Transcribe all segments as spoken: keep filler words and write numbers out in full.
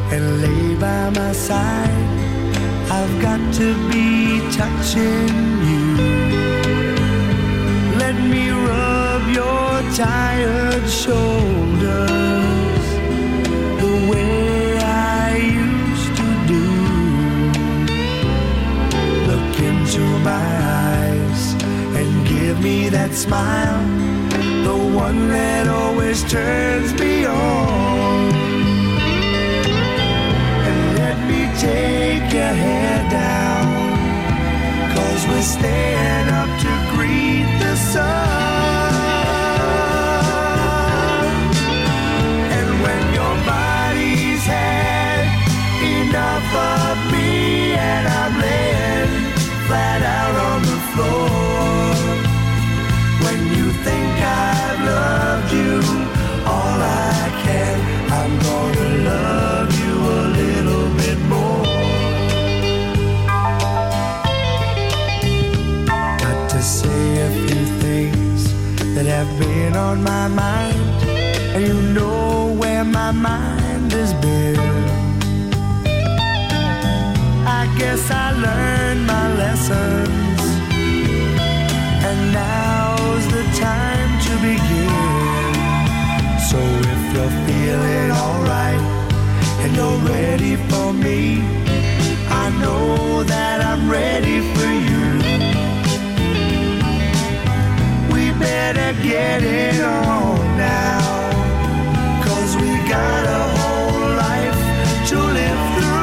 and lay by my side. I've got to be touching you. Let me rub your tired shoulders the way I used to do. Look into my eyes and give me that smile, the one that always turns me on. And let me take your hair down, 'cause we're staying up to greet the sun. And when your body's had enough of me and I'm laying flat out on the floor, when you think I've loved you all I can, I'm gonna love you a little bit more. Got to say a few things that have been on my mind, and you know where my mind has been. I guess I learned my lessons, and now's the time to begin. So if you're feeling alright and you're ready for me, I know that I'm ready for you. We better get it on now, 'cause we got a whole life to live through.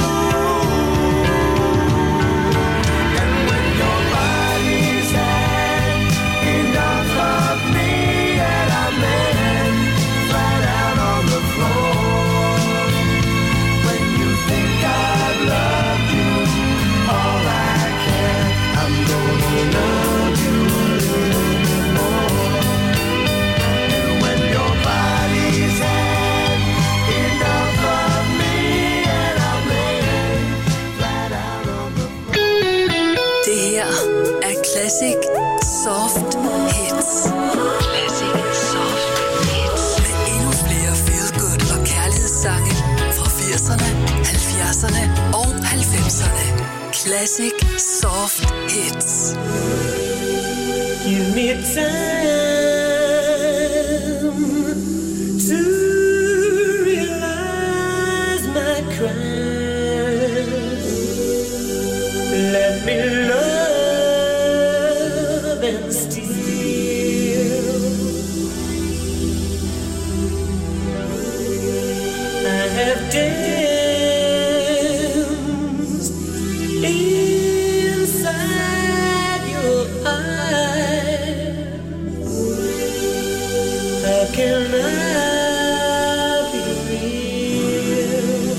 Classic Soft Hits. Classic Soft Hits. Med endnu flere feel-good og kærlighedssange fra firserne, halvfjerdserne og halvfemserne. Classic Soft Hits. Give me time to realize my crime. Let me love and steal. I have danced inside your eyes. How can I be real?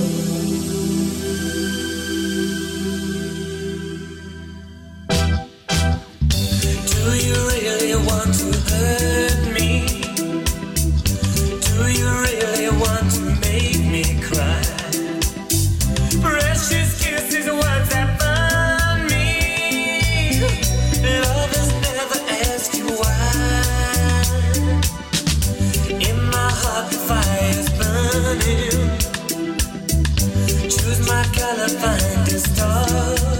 Do you really want to hurt me? Do you really want to make me cry? Precious kisses, words that burn me. Lovers never ask you why. In my heart the fire's burning. Choose my color, find a star.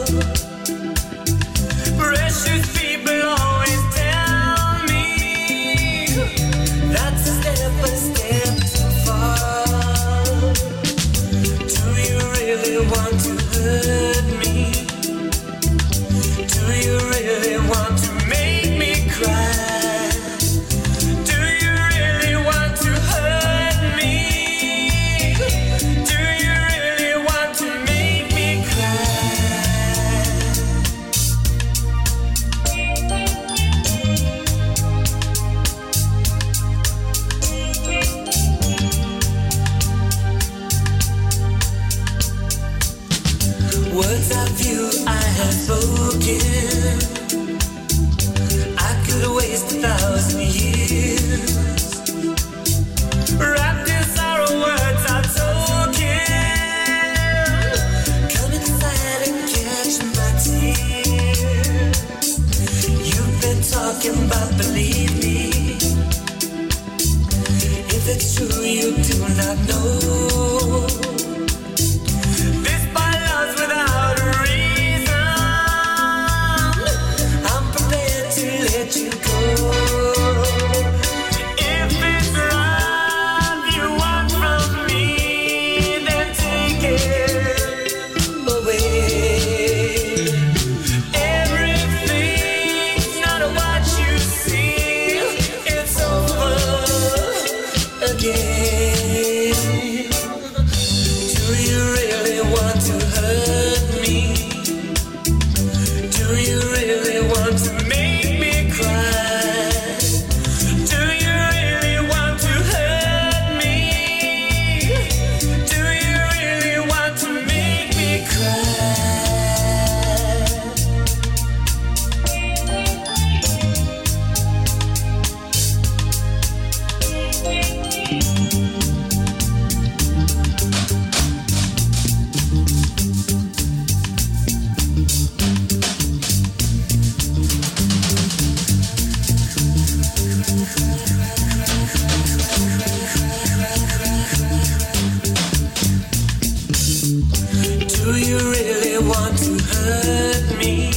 Precious people always tell me that's a step, a step too far. Do you really want to hurt me? Do you really want to make me cry? Do you really want to hurt me? Do you really want to make me cry? Words of you I have spoken, I could waste a thousand years. Wrapped in sorrow, words are token. Come inside and catch my tears. You've been talking about, believe me. If it's true, you do not know. hurt me?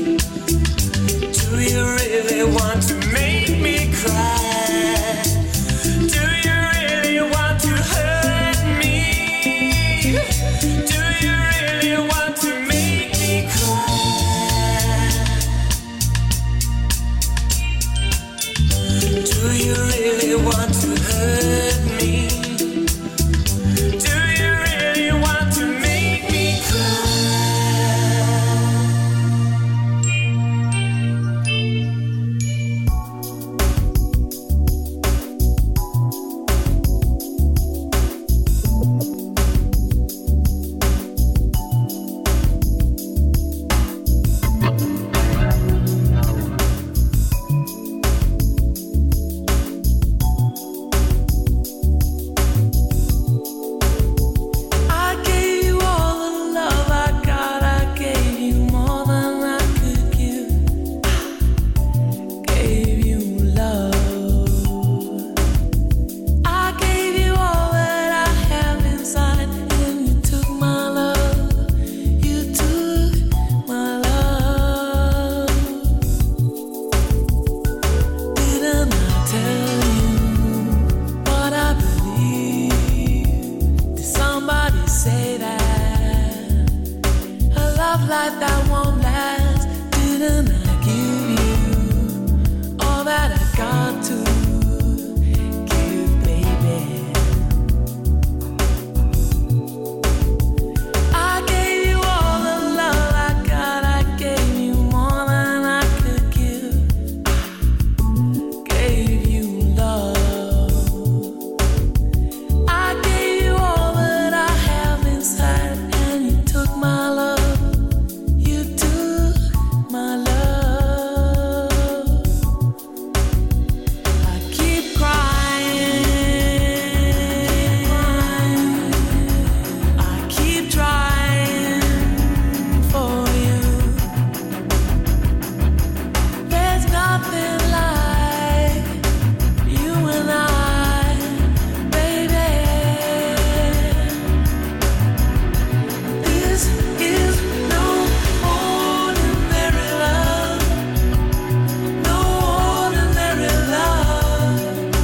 Do you really want to make me cry? Do you really want to hurt me? Do you really want to make me cry? Do you really want to hurt me? Do you really want to make me cry? I gave you all the love I got. I gave you more than I could give. Gave you love. I gave you all that I have inside, and you took my love. You took my love. Didn't I tell you what I believe? Did somebody say that a love like that won't last? Didn't I give you all that I got to give, baby? I gave you all the love I got. I gave you more than I could give. Gave you love. I gave you all that I have inside, and you took my love. You took my love. I keep crying. I keep trying for you. There's nothing like you and I, baby. This is no ordinary love. No ordinary love.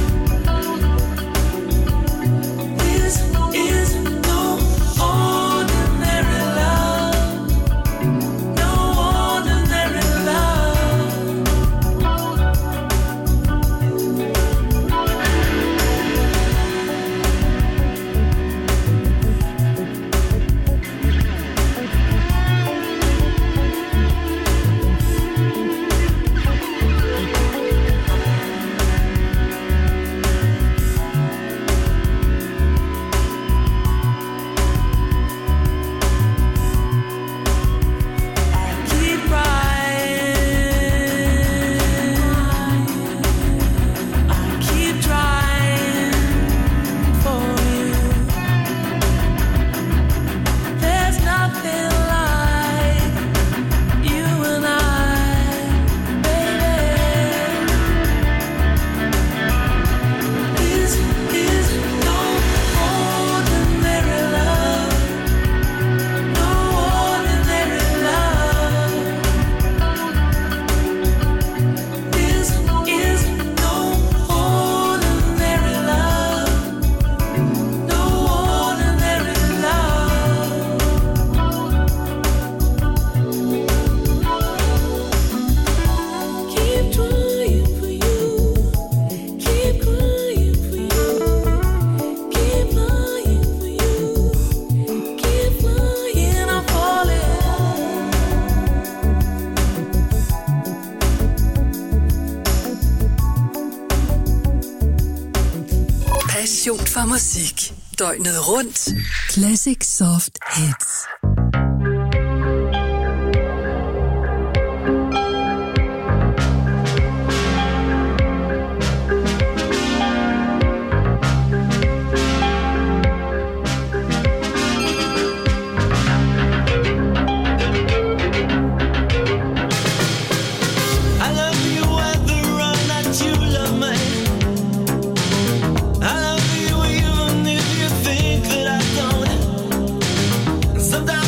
This is no ordinary love. No ordinary love. I keep crying. I keep trying for you. There's nothing like you and I, baby. This is no ordinary love. No ordinary love. This is no ordinary love. No ordinary love. Keep trying for you. Keep crying for you. Keep lying for you. Keep flying, I'm falling. Passion for musik. Døgnet rundt. Classic Soft Hits. I love you whether or not you love me. I love you even if you think that I don't. Sometimes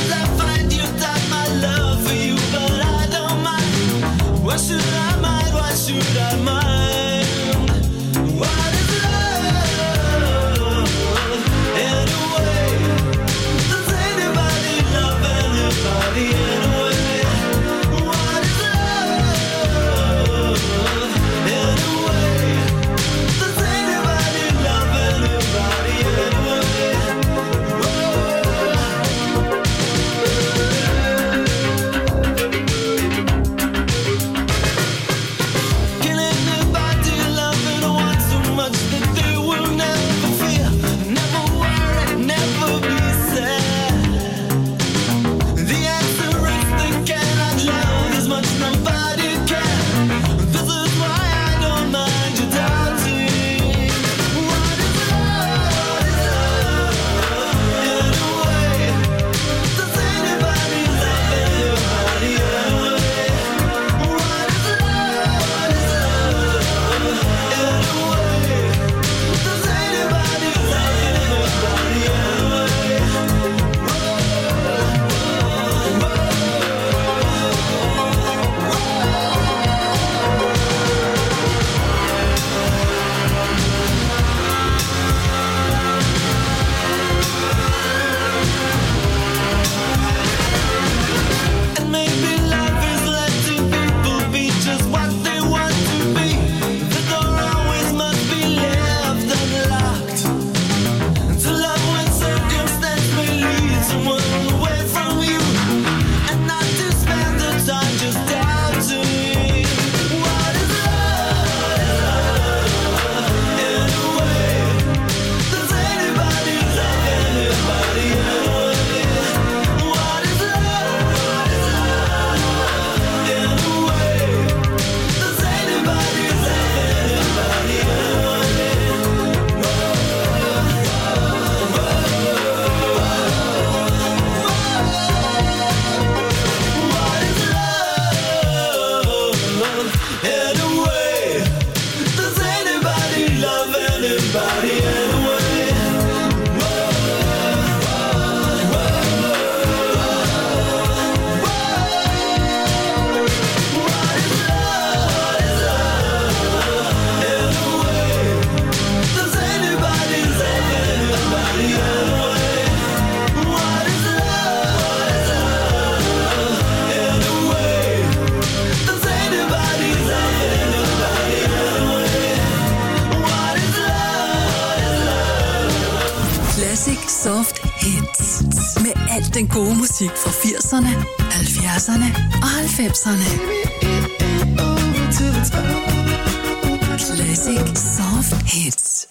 Classic Soft Hits. Med alt den gode musik fra firserne, halvfjerdserne og halvfemserne. Classic Soft Hits.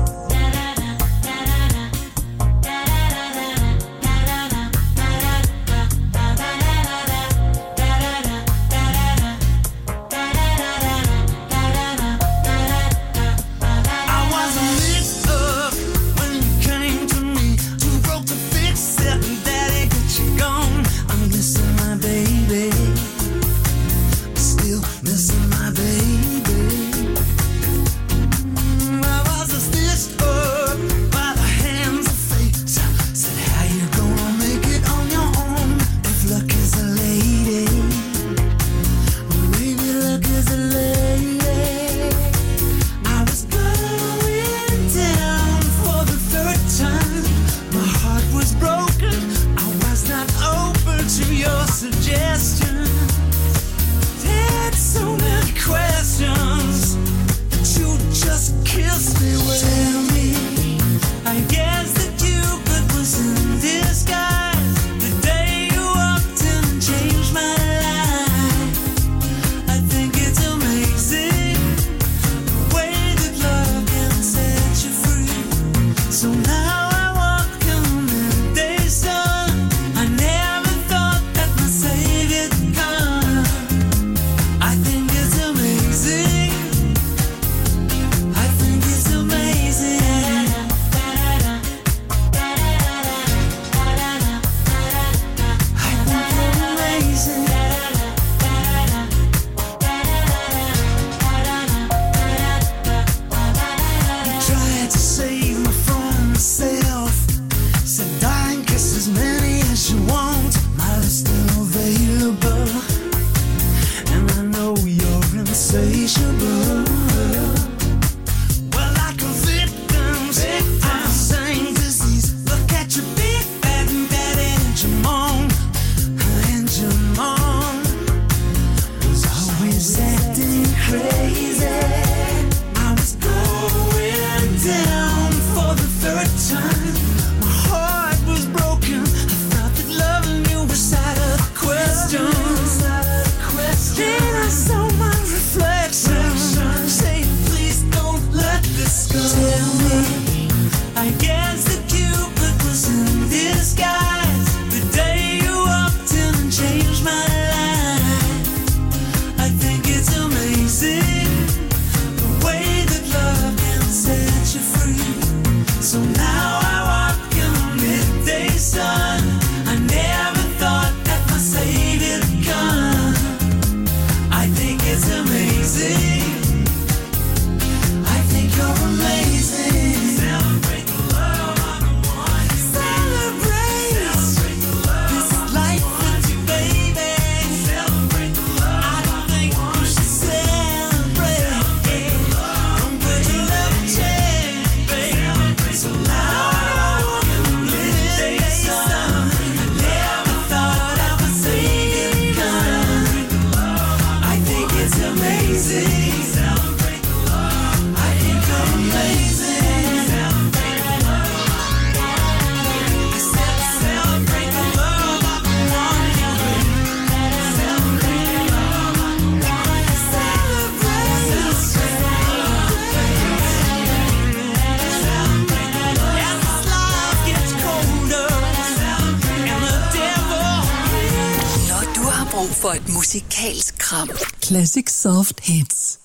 For et musikalsk kram. Classic Soft Hits.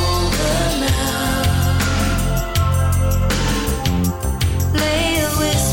Lay a whisper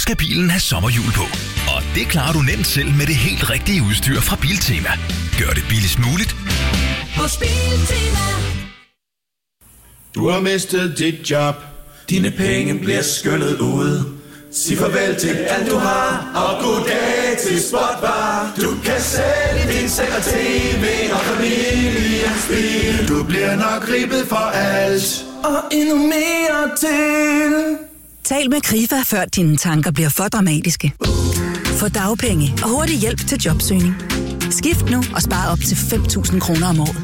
skal bilen have sommerhjul på. Og det klarer du nemt selv med det helt rigtige udstyr fra Biltema. Gør det billigst muligt Hos Biltema. Du har mistet dit job. Dine penge bliver skyllet ud. Sig farvel til alt du har, og goddag til Spotbar. Du kan sælge din seng og tv og familiens bil. Du bliver nok ribbet for alt, og endnu mere til. Tal med Krifa, før dine tanker bliver for dramatiske. Få dagpenge og hurtig hjælp til jobsøgning. Skift nu og spar op til fem tusind kroner om året.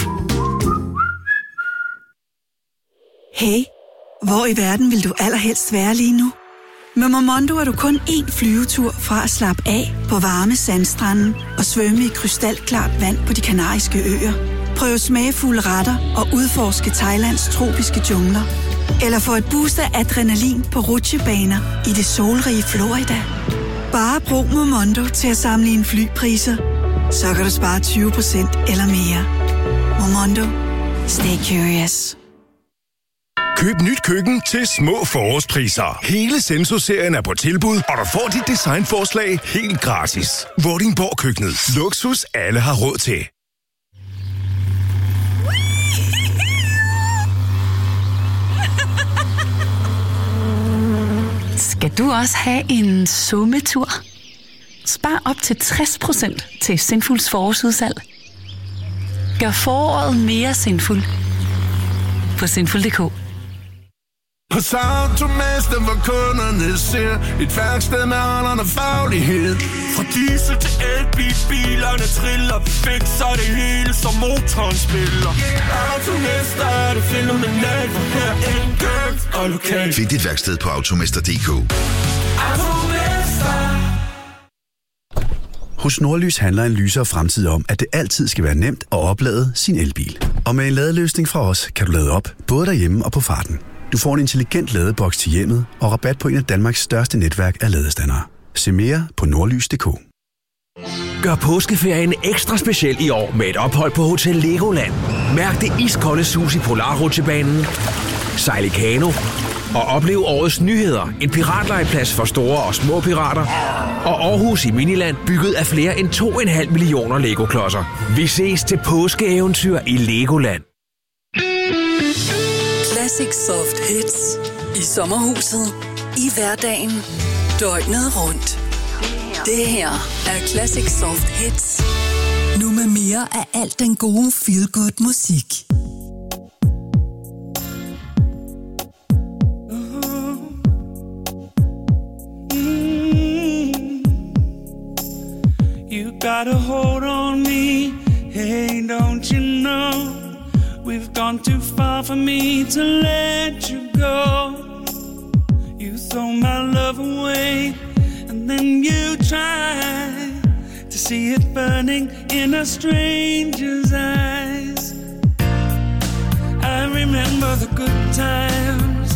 Hey, hvor i verden vil du allerhelst være lige nu? Med Momondo er du kun én flyvetur fra at slappe af på varme sandstrande og svømme i krystalklart vand på De Kanariske Øer. Prøv smagfulde retter og udforske Thailands tropiske jungler. Eller få et boost af adrenalin på rutsjebaner i det solrige Florida. Bare brug Momondo til at sammenligne flypriser. Så kan du spare tyve procent eller mere. Momondo. Stay curious. Køb nyt køkken til små forårspriser. Hele Senso-serien er på tilbud, og du får dit designforslag helt gratis. Vordingborg Køkkenet. Luksus alle har råd til. Skal du også have en sommetur? Spar op til tres procent til Sinfuls forårsudsalg. Gør foråret mere sinful på sinful punktum d k. Hos Automester, hvor kunderne ser et værksted med ånderne faglighed. Fra diesel til elbil, bilerne triller. Vi fikser det hele, som motoren spiller. Automester er det fænomenalt, for her enkelt og lokalt. Find dit værksted på automester punktum d k. Automester. Hos Nordlys handler en lysere fremtid om, at det altid skal være nemt at oplade sin elbil. Og med en ladeløsning fra os, kan du lade op, både derhjemme og på farten. Du får en intelligent ladeboks til hjemmet og rabat på en af Danmarks største netværk af ladestandere. Se mere på nordlys punktum d k. Gør påskeferien ekstra speciel i år med et ophold på Hotel Legoland. Mærk det iskolde sus i Polarrutsjebanen, sejl i kano og oplev årets nyheder. En piratlejeplads for store og små pirater. Og Aarhus i Miniland, bygget af flere end to komma fem millioner Lego-klodser. Vi ses til påskeeventyr i Legoland. Classic Soft Hits. I sommerhuset. I hverdagen. Døgnet rundt. Det her er Classic Soft Hits. Nu med mere af alt den gode feel-good musik. You got a hold on me, hey, don't you know? We've gone too far for me to let you go. You throw my love away, and then you try to see it burning in a stranger's eyes. I remember the good times.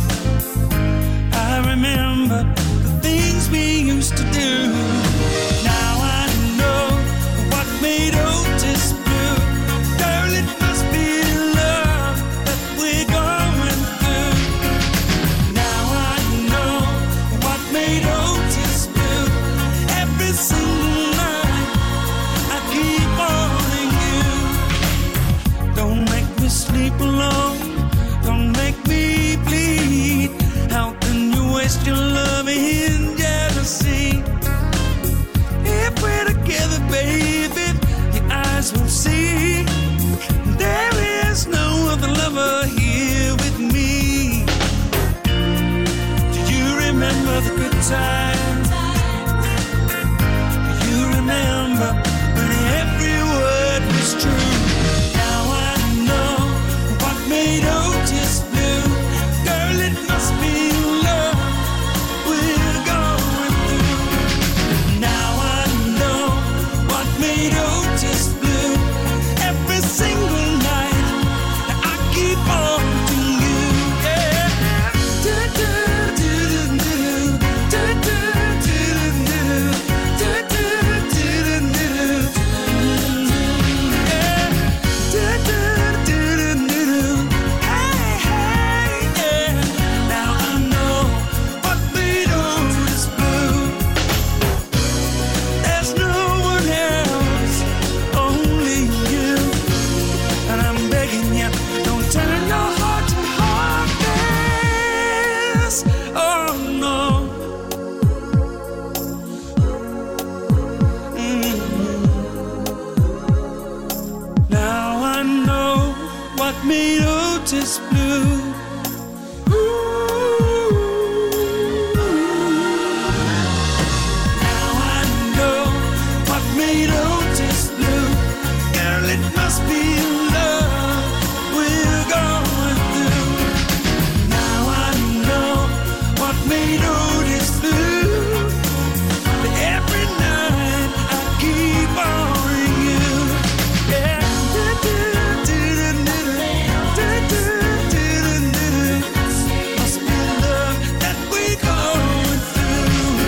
I remember the things we used to do. Now I know what made Otis blue. Girl, it must be love that we're going through. Now I know what made Otis blue. Every single night I keep wanting you. Don't make me sleep alone. Don't make me bleed. How can you waste your love in jealousy? If we're together, baby, your eyes will see there is no other lover here with me. Do you remember the good times? Do you remember when every word was true? Now I know what made Otis blue. Girl, it must be love we're going through. Now I know what made Otis blue. Every single night I keep on to you, yeah. Do do do do do do do do do do do do do. Yeah. through. Now I know what made Otis blue. Girl, it must be love we're going through. Now I know what made Otis blue. Every night I keep on you. Yeah. Must be love that we're going through.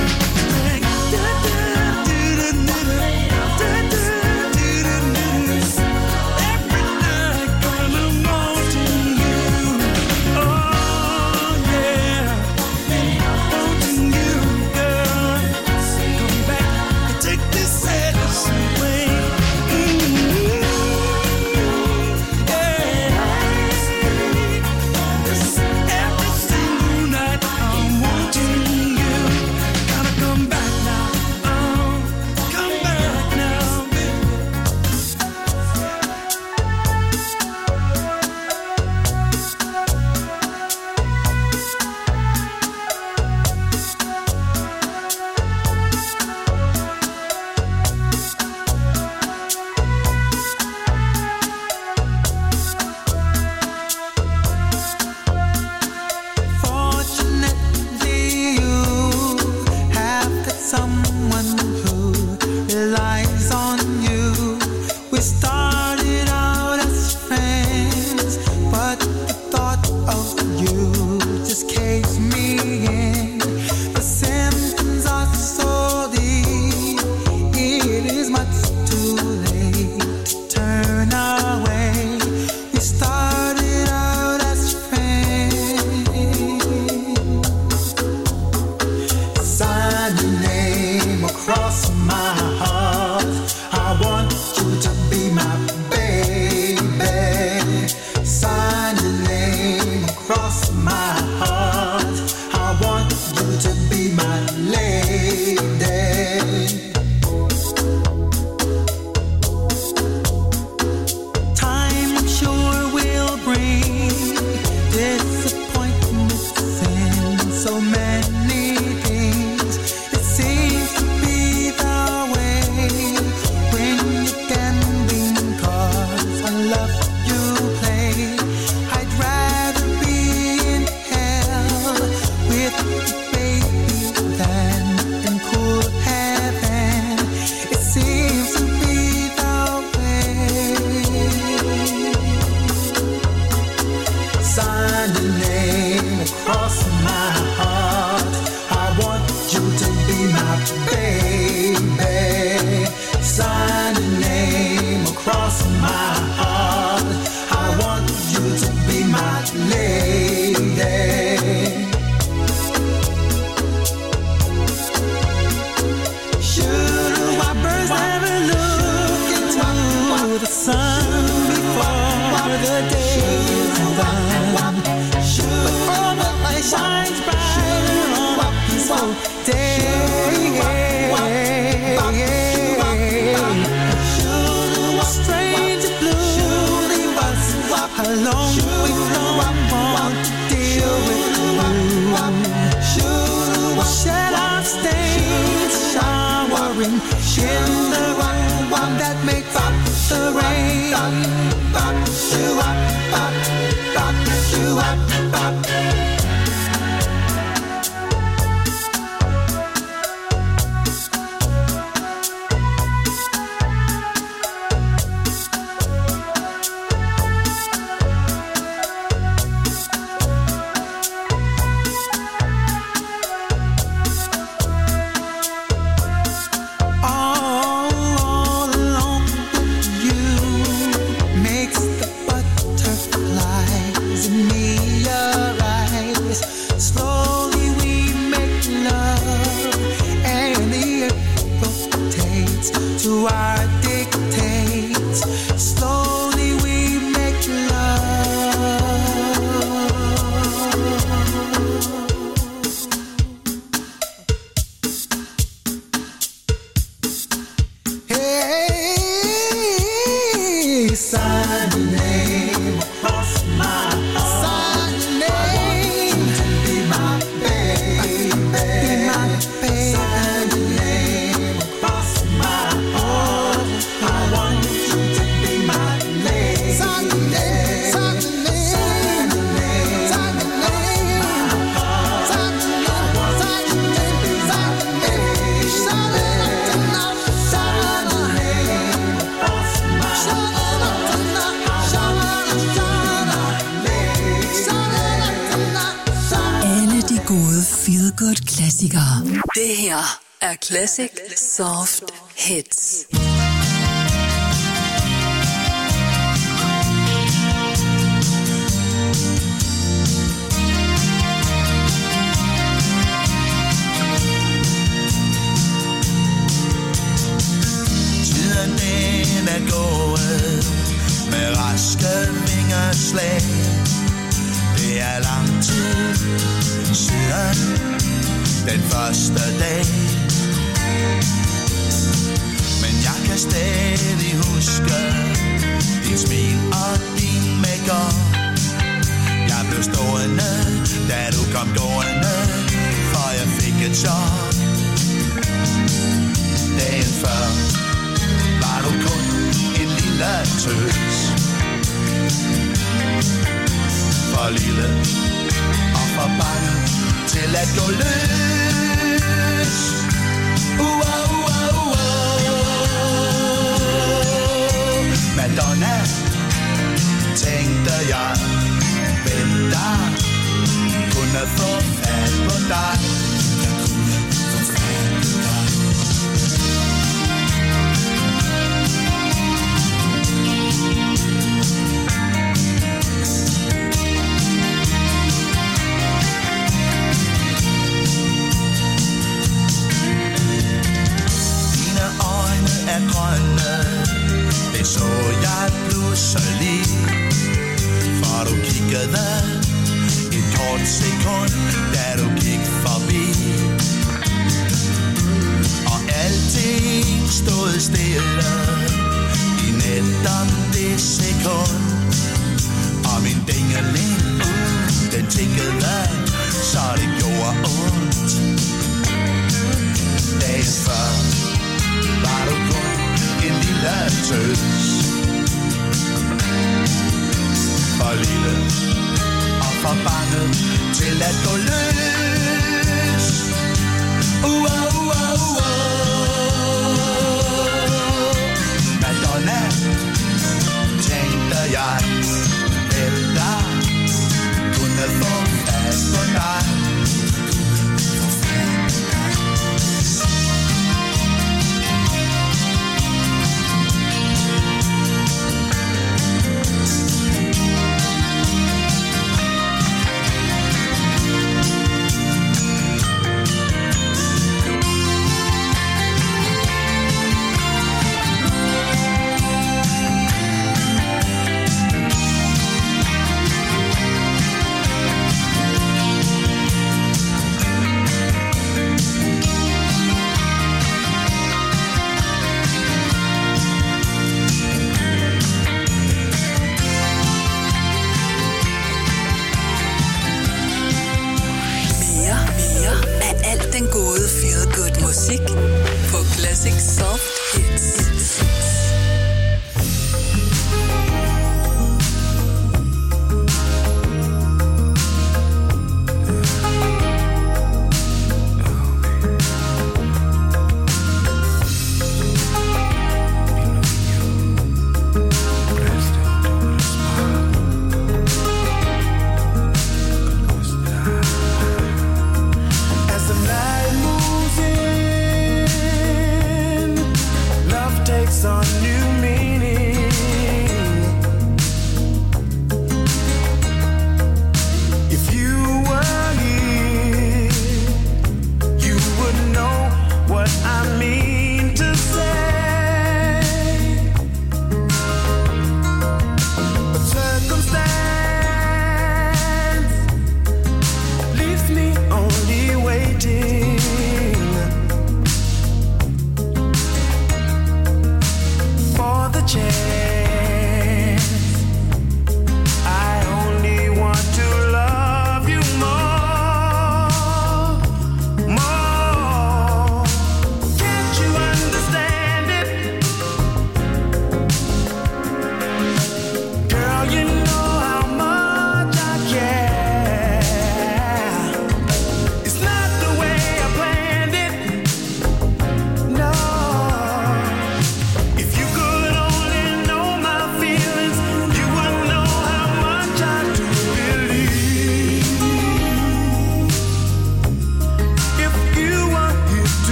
Every night girl, I'm wanting you. Oh yeah, wanting you, girl. Come back and take this sadness away. Mm-hmm. Yeah. Every single night I'm wanting you. Gotta come back now. Oh, come back now, baby. Fortunately, you have got someone who relies on you. We started out as friends, but the thought of you just caves me in. The symptoms are so deep, it is much too late to turn away. We started out as friends. Sign your name across my heart. I want you to be my baby. Sign your name across my heart. I want you to be my lady. Time I'm sure will bring disappointments and so many things. It seems to be the way when you gambling cards on love you play. I'd rather be in hell with you, baby, than in cool heaven. It seems to be the way. Sign your name across my heart. I want you to be my baby. Sign your name across my heart. I want you to be my lady. Should my birds never look into the sun before the day is done? Before the light shines bright on a peaceful day. Strange blue was how long we've known want to deal with you. Shed our stains, showering in the one that makes up the rain. Shoo up, up, up, shoo up, up. All alone with you makes the butterflies in me arise. Feel Good klassikere. Det her er Classic Soft Hits. Tiden den er gået med raske vingerslag. Det er lang tid siden den første dag, men jeg kan stadig huske dit smil og din makeup. Jeg blev stående, da du kom gående, for jeg fik et chok. Dagen før var du kun en lille tøs, for lille og for bange til at gå løs. Uh, uh, uh, uh. Madonna, tænkte jeg, hvem der kunne få fat på dig. Er grønne, det så jeg pludselig, for du kiggede et kort sekund, da du gik forbi, og alting stod stille i netop det sekund, og min dingeling, uh, den tikkede, så det gjorde ondt. Dagen før var du kun en lille tøs, for lille og for bange til at gå løs. Uh, uh, uh, uh. Madonna, tænkte jeg, hvem der kunne få fat på dig.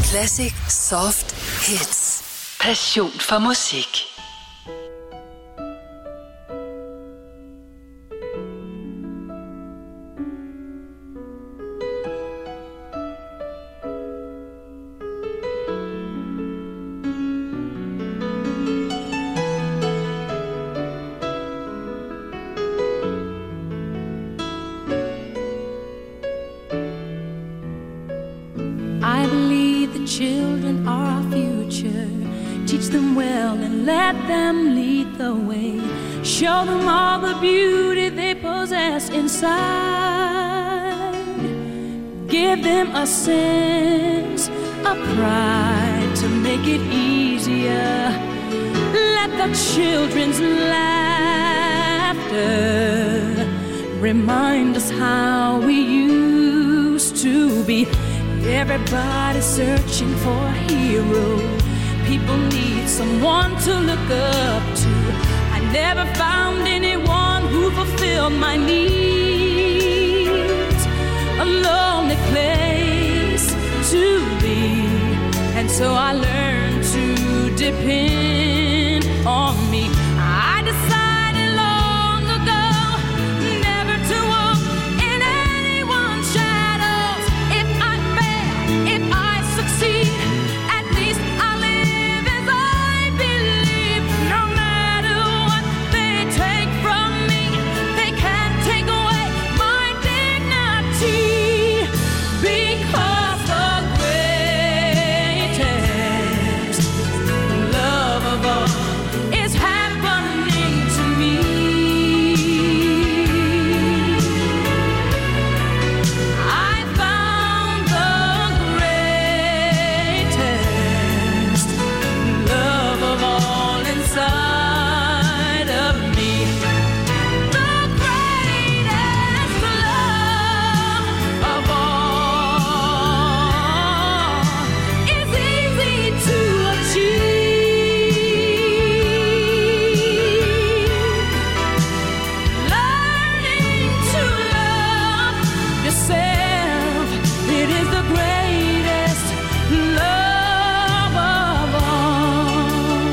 Classic Soft Hits. Passion for musik. I believe the children are our future. Teach them well and let them lead the way. Show them all the beauty they possess inside. Give them a sense of pride to make it easier. Let the children's laughter remind us how we used to be. Everybody's searching for a hero. People need someone to look up to. I never found anyone who fulfilled my needs. A lonely place to be. And so I learned to depend on me. I decided long ago never to walk in anyone's shadows. If I fail, if I succeed, at least I live as I believe. No matter what they take from me, they can't take away my dignity. Because the greatest love of all is happening to me. I found the greatest love of all inside of me. The greatest love of all is easy to achieve. Learning to love yourself, it is the greatest love of all.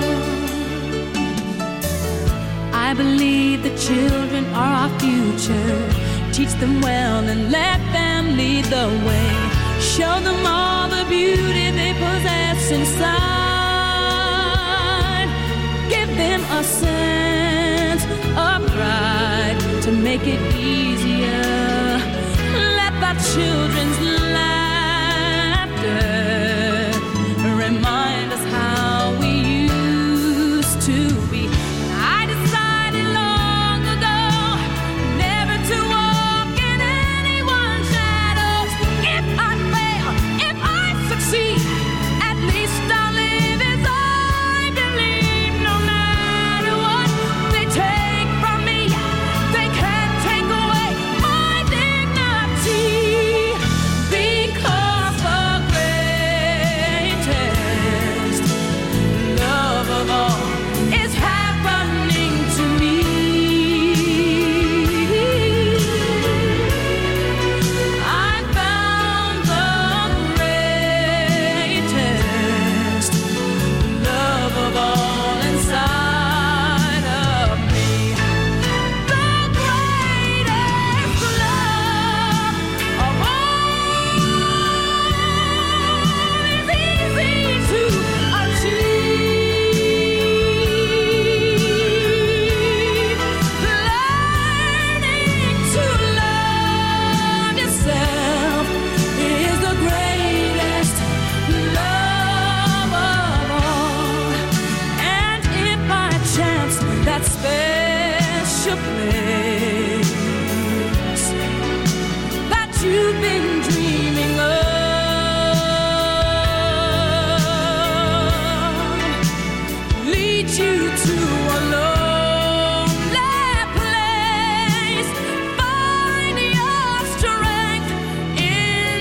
I believe the children are our future. Teach them well and let them lead the way. Show them all the beauty they possess inside. Give them a sense of pride to make it easier. Let the children's laughter remind us how we used to be. I decided long ago never to walk in anyone's shadows. If I fail, if I succeed, at least I'll live as I believe. No matter what they take from me, they can't take away my dignity. Because the greatest love of all is happening to me. I found the greatest love of all inside of me. The greatest love of all is easy to achieve. Learning to love yourself is the greatest love of all. And if by chance that special place that you've been dreaming of leads you to a lonely place, find your strength in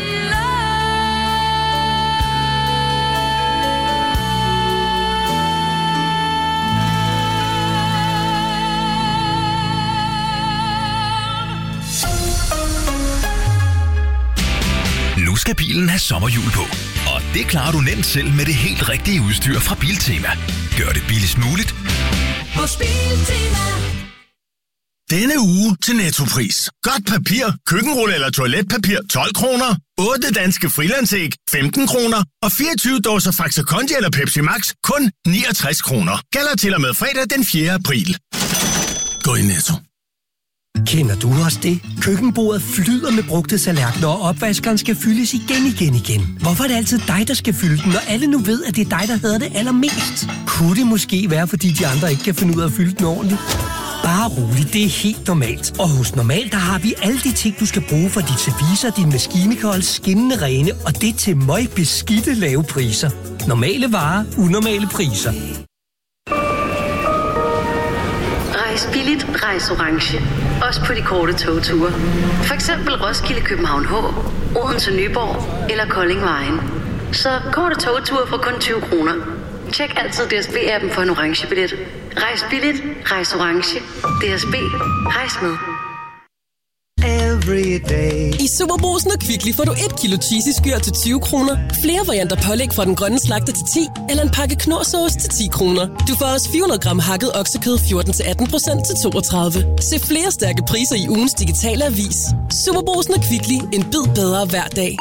Nu skal bilen have sommerhjul på. Og det klarer du nemt selv med det helt rigtige udstyr fra Biltema. Gør det billigst muligt Hos Biltema. Denne uge til Nettopris. Godt papir, køkkenrulle eller toiletpapir tolv kroner. otte danske frilandsæg femten kroner. Og fireogtyve dåser Faxe Kondi eller Pepsi Max kun niogtres kroner. Gælder til og med fredag den fjerde april. Gå i Netto. Kender du også det? Køkkenbordet flyder med brugte tallerkener, og opvaskeren skal fyldes igen, igen, igen. Hvorfor er det altid dig, der skal fylde den, når alle nu ved, at det er dig, der hedder det allermest? Kunne det måske være, fordi de andre ikke kan finde ud af at fylde den ordentligt? Bare roligt, det er helt normalt. Og hos Normal, der har vi alle de ting, du skal bruge for dit service og din maskine kan holde skinnende rene, og det til møg beskidte lave priser. Normale varer, unormale priser. Rejs billigt, rejs orange. Også på de korte togture. For eksempel Roskilde, København H, Odense, Nyborg eller Kolding Vejen. Så korte togture for kun tyve kroner. Tjek altid D S B-appen for en orange billet. Rejs billigt, rejs orange. D S B, rejs med. I Superbrugsen og Kvickly får du et kilo cheesy skyr til tyve kroner, flere varianter pålæg fra den grønne slagter til ti, eller en pakke knorrsauce til ti kroner. Du får også fire hundrede gram hakket oksekød fjorten til atten procent til toogtredive. Se flere stærke priser i ugens digitale avis. Superbrugsen og Kvickly. En bid bedre hver dag.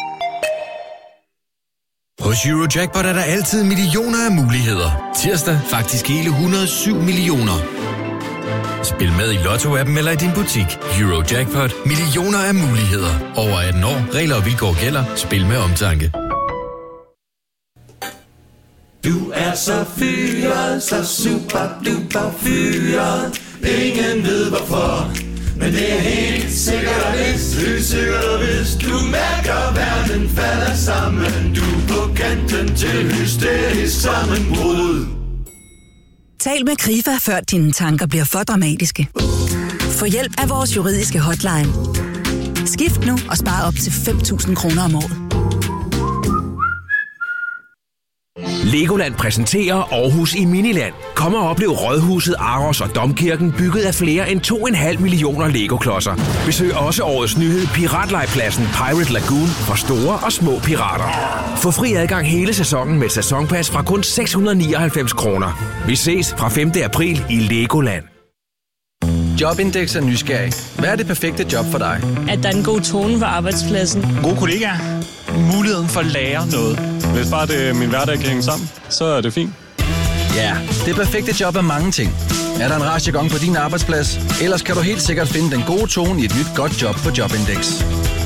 Hos Eurojackpot er der altid millioner af muligheder. Tirsdag faktisk hele et hundrede og syv millioner. Spil med i Lotto-appen eller i din butik. Eurojackpot. Millioner af muligheder. Over atten år. Regler og vilkår gælder. Spil med omtanke. Du er så fyret, så super duper fyret. Ingen ved hvorfor, men det er helt sikkert vist. Helt sikkert vist. Du mærker verden falder sammen. Du er på kanten til hysterisk sammenbrud. Tal med Krifa, før dine tanker bliver for dramatiske. Få hjælp af vores juridiske hotline. Skift nu og spar op til fem tusind kroner om året. Legoland præsenterer Aarhus i Miniland. Kom og oplev Rådhuset, Aros og Domkirken bygget af flere end to komma fem millioner Lego-klodser. Besøg også årets nyhed Piratlejrpladsen Pirate Lagoon for store og små pirater. Få fri adgang hele sæsonen med sæsonpas fra kun seks hundrede nioghalvfems kroner. Vi ses fra femte april i Legoland. Jobindex er nysgerrig. Hvad er det perfekte job for dig? At der er en god tone på arbejdspladsen. Gode kollegaer. Muligheden for at lære noget. Hvis bare det, min hverdag kan hænge sammen, så er det fint. Ja, det perfekte job er mange ting. Er der en rar jargon på din arbejdsplads? Ellers kan du helt sikkert finde den gode tone i et nyt godt job på Jobindex.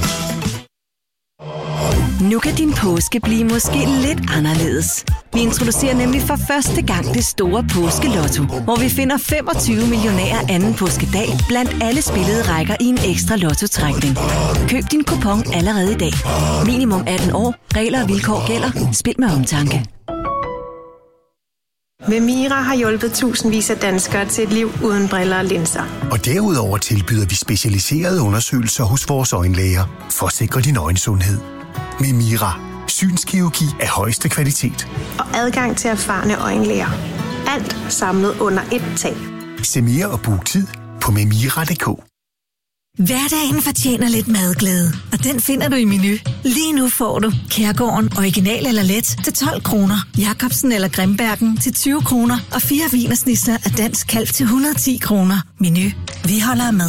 Nu kan din påske blive måske lidt anderledes. Vi introducerer nemlig for første gang det store påskelotto, hvor vi finder femogtyve millionærer anden påskedag blandt alle spillede rækker i en ekstra lottotrækning. Køb din kupon allerede i dag. Minimum atten år. Regler og vilkår gælder. Spil med omtanke. Memira har hjulpet tusindvis af danskere til et liv uden briller og linser. Og derudover tilbyder vi specialiserede undersøgelser hos vores øjenlæger for at sikre din øjensundhed. Memira. Synskirurgi af højeste kvalitet. Og adgang til erfarne øjenlæger. Alt samlet under ét tag. Se mere og book tid på memira punktum d k. Hverdagen fortjener lidt madglæde, og den finder du i Menu. Lige nu får du Kærgården original eller let til tolv kroner, Jacobsen eller Grimbergen til tyve kroner og fire wienersnitzer af dansk kalv til et hundrede og ti kroner. Menu. Vi holder med.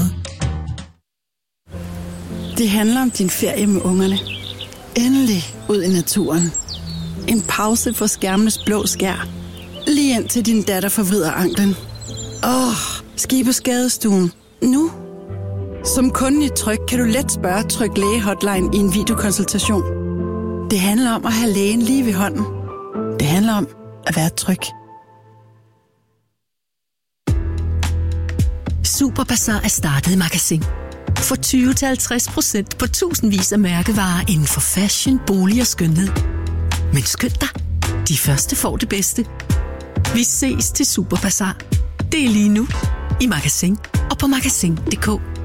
Det handler om din ferie med ungerne. Endelig ud i naturen. En pause for skærmenes blå skær. Lige ind til din datter forvrider anklen. Åh, ski på skadestuen. Nu. Som kunde i Tryg kan du let spørge Tryg Læge Hotline i en videokonsultation. Det handler om at have lægen lige ved hånden. Det handler om at være tryg. Superbazar er startet i Magasin. Få tyve til halvtreds procent på tusindvis af mærkevarer inden for fashion, bolig og skønhed. Men skynd dig, de første får det bedste. Vi ses til Superbazar. Det er lige nu i Magasin og på magasin punktum d k.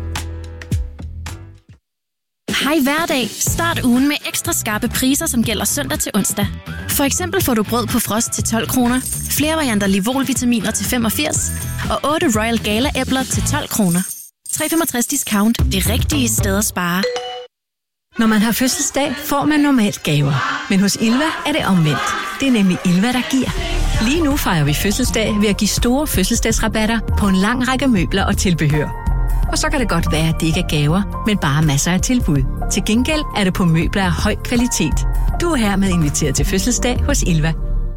Hej hverdag. Start ugen med ekstra skarpe priser, som gælder søndag til onsdag. For eksempel får du brød på frost til tolv kroner, flere varianter Livol-vitaminer til femogfirs og otte Royal Gala-æbler til tolv kroner. tre komma femogtres discount. Det rigtige sted at spare. Når man har fødselsdag, får man normalt gaver. Men hos Ilva er det omvendt. Det er nemlig Ilva, der giver. Lige nu fejrer vi fødselsdag ved at give store fødselsdagsrabatter på en lang række møbler og tilbehør. Og så kan det godt være, at det ikke er gaver, men bare masser af tilbud. Til gengæld er det på møbler af høj kvalitet. Du er hermed inviteret til fødselsdag hos Ilva.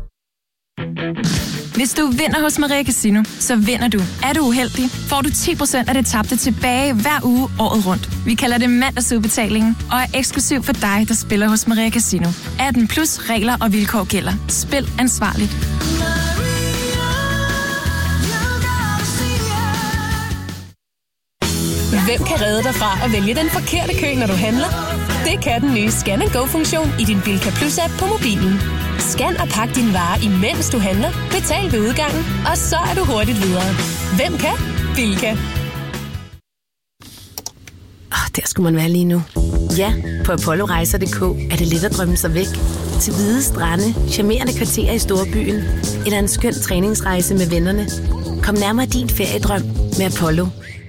Hvis du vinder hos Maria Casino, så vinder du. Er du uheldig, får du ti procent af det tabte tilbage hver uge året rundt. Vi kalder det mandagsudbetalingen og er eksklusiv for dig, der spiller hos Maria Casino. atten plus regler og vilkår gælder. Spil ansvarligt. Hvem kan redde dig fra at vælge den forkerte kø, når du handler? Det kan den nye Scan and Go-funktion i din Bilka Plus-app på mobilen. Scan og pak dine varer, imens du handler. Betal ved udgangen, og så er du hurtigt videre. Hvem kan? Bilka. Oh, der skulle man være lige nu. Ja, på apollorejser punktum d k er det let at drømme sig væk. Til hvide strande, charmerende kvarterer i storbyen, eller en skøn træningsrejse med vennerne. Kom nærmere din feriedrøm med Apollo.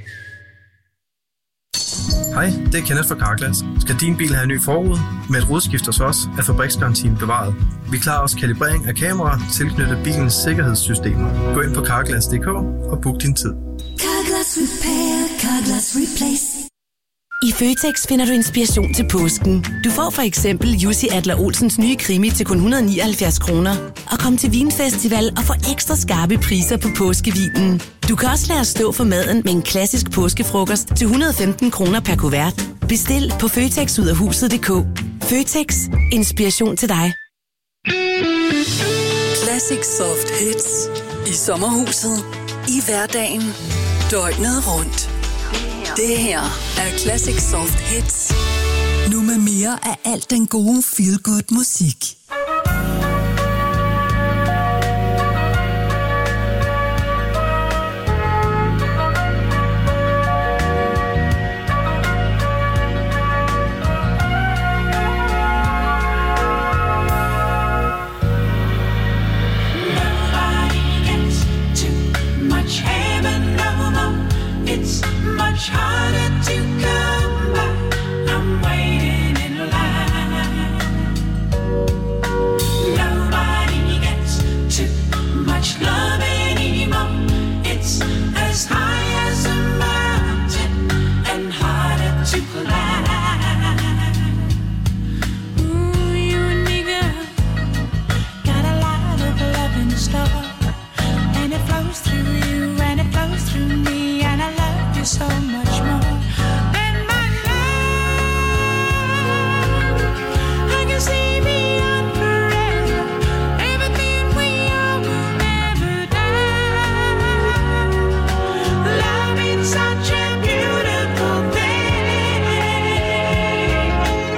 Hej, det er Kenneth fra Carglass. Skal din bil have en ny forrude? Med et rodskift hos os er fabriksgarantien bevaret. Vi klarer også kalibrering af kameraer tilknyttet bilens sikkerhedssystemer. Gå ind på carglass punktum d k og book din tid. Carglass Repair, Carglass Replace. I Føtex finder du inspiration til påsken. Du får for eksempel Jussi Adler Olsens nye krimi til kun et hundrede og nioghalvfjerds kroner. Og kom til Vinfestival og få ekstra skarpe priser på påskevinen. Du kan også lade os stå for maden med en klassisk påskefrokost til et hundrede og femten kroner per kuvert. Bestil på føtex ud af huset punktum d k. Føtex. Inspiration til dig. Classic Soft Hits. I sommerhuset. I hverdagen. Døgnet rundt. Det her er Classic Soft Hits. Nu med mere af alt den gode feel-good musik. Much harder to come by. I'm waiting in line. Nobody gets too much love anymore. It's as high as a mountain and harder to climb. Ooh, you and me, girl, got a lot of love in store, and it flows through you and it flows through me, and I love you so much more than my love. I can see beyond forever. Everything we are will never die. Love is such a beautiful thing.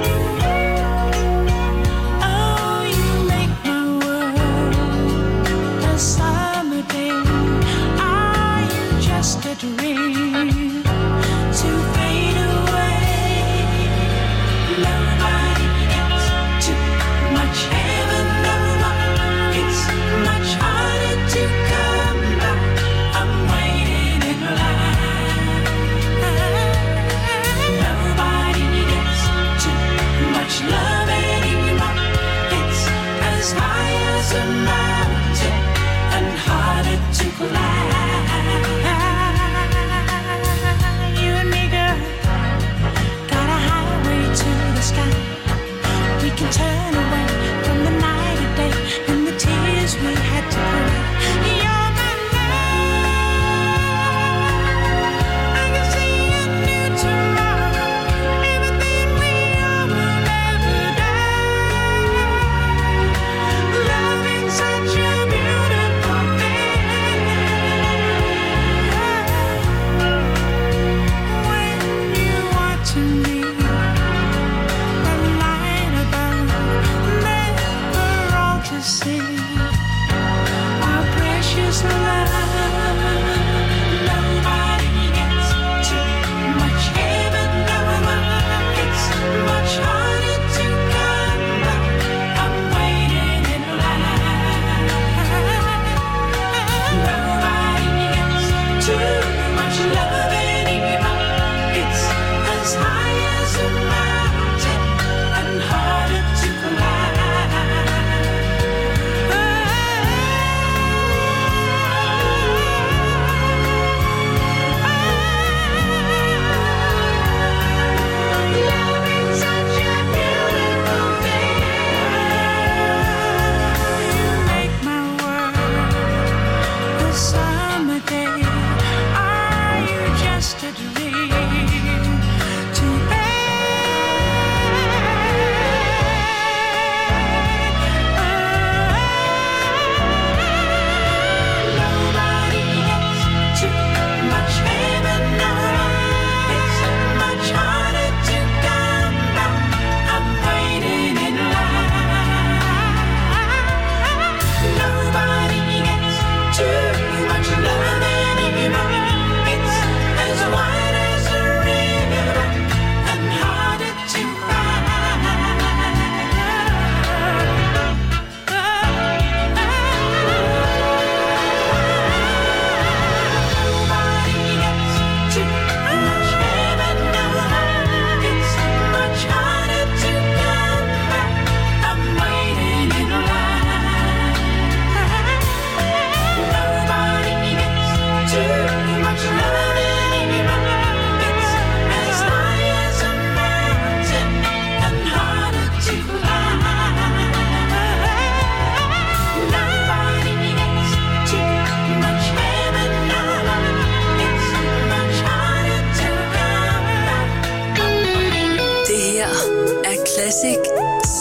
Oh, you make my world a summer day. Are you just a dream to fade away? Nobody gets too much heaven, no more. It's much harder to come by. I'm waiting in line. Nobody gets too much love anymore. It's as high as a mountain and harder to climb. You and me, girl, got a highway to the sky. We can turn away from the night and day and the tears we had to cry. You're my love. I can see a new tomorrow. Everything we are will never die. Love is such a beautiful thing. When you are to me, the light above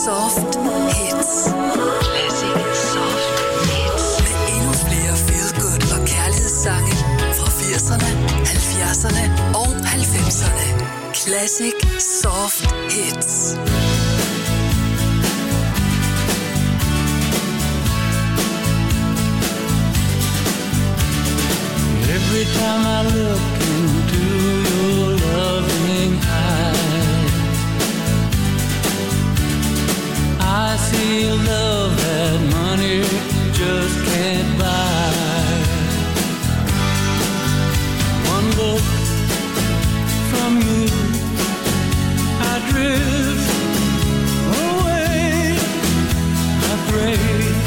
Soft Hits. Classic Soft Hits. Med endnu flere feel-good og kærlighedssange fra firserne, halvfjerdserne og halvfemserne. Classic Soft Hits. Every time I look into your loving eyes, I see love that money just can't